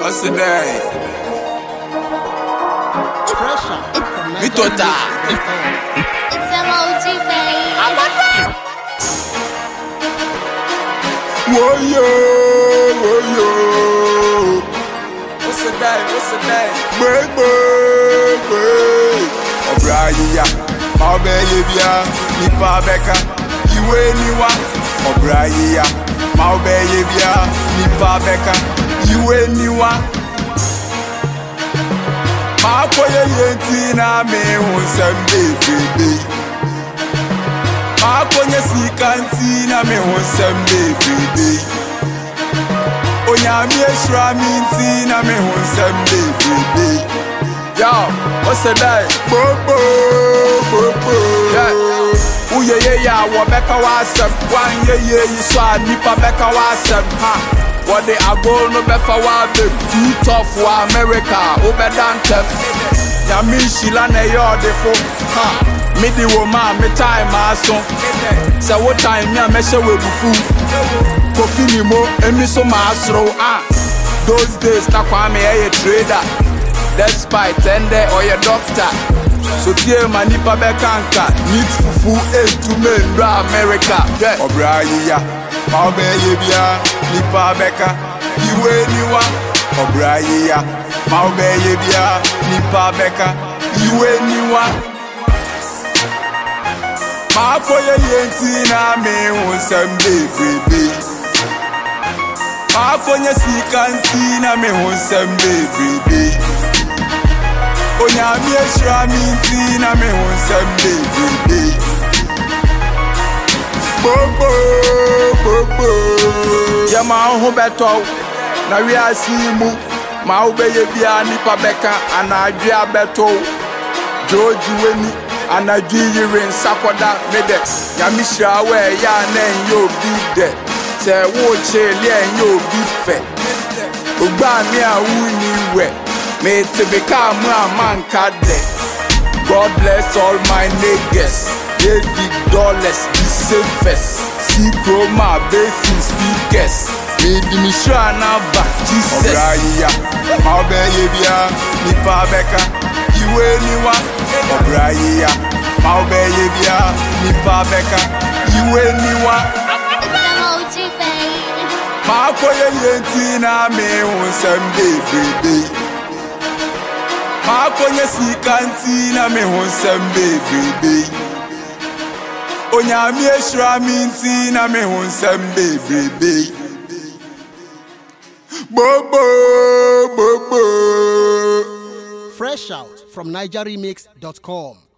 What's the name? Pressure. Vitota. It's emoji, baby. I'm a Whoa, what's the name? What's the name? Obraya, my baby, Nipa Becca, you anyone. Obraya, my baby, Nipa Becca, you anyone. My boy, Yentina, me who send baby. My boy, Sikantina, me who send baby. Onyami Shramintina, me who send baby. Yo, what's the name? Bobo. Yeah. Ooh yeah, Wabeka wasem. 1 year, you saw Nipa Becca wasem. What they are going to be for what they too tough for America. Obedantem. Yami Shilane yode fo. Midi woman, me time aso. Say what time me a meshe we bufu. Kofi ni mo, emi so masro. Those days na kwa me a trader. Despite tende or your doctor. So tie manipa bekanka. Need fufu to men ra America. Yeah. Obraya, my baby, Nipa Becca, you anyone. Obraya, my baby, Nipa Becca, you anyone. My boy Yentina, me who send baby. My boy Sikantina, me who send baby. Onyami Shramintina, me who send baby. Bobo. Yama ho beto. Na we asimu. Ma obeye bia Nipa Becca anadua beto. George Weni anadwi yirin sakoda mede. Yami shra we ya na yo bi de. Se wo chele en yo bi fe. Ogba mi a wuni we. Me to become a man kade. God bless all my niggas. $80, the safest. Secret my basis speakers. Maybe me sure now back Jesus. Obraya, my baby, Nipa Becca, you anyone. Obraya, my baby, Nipa Becca, you anyone. It's emoji, baby. My boy Yentina, me who send baby. My boy Sikantina, me who send baby. Onyami Shramintina, me who send baby. Bobo. Fresh out from NigerRemix.com.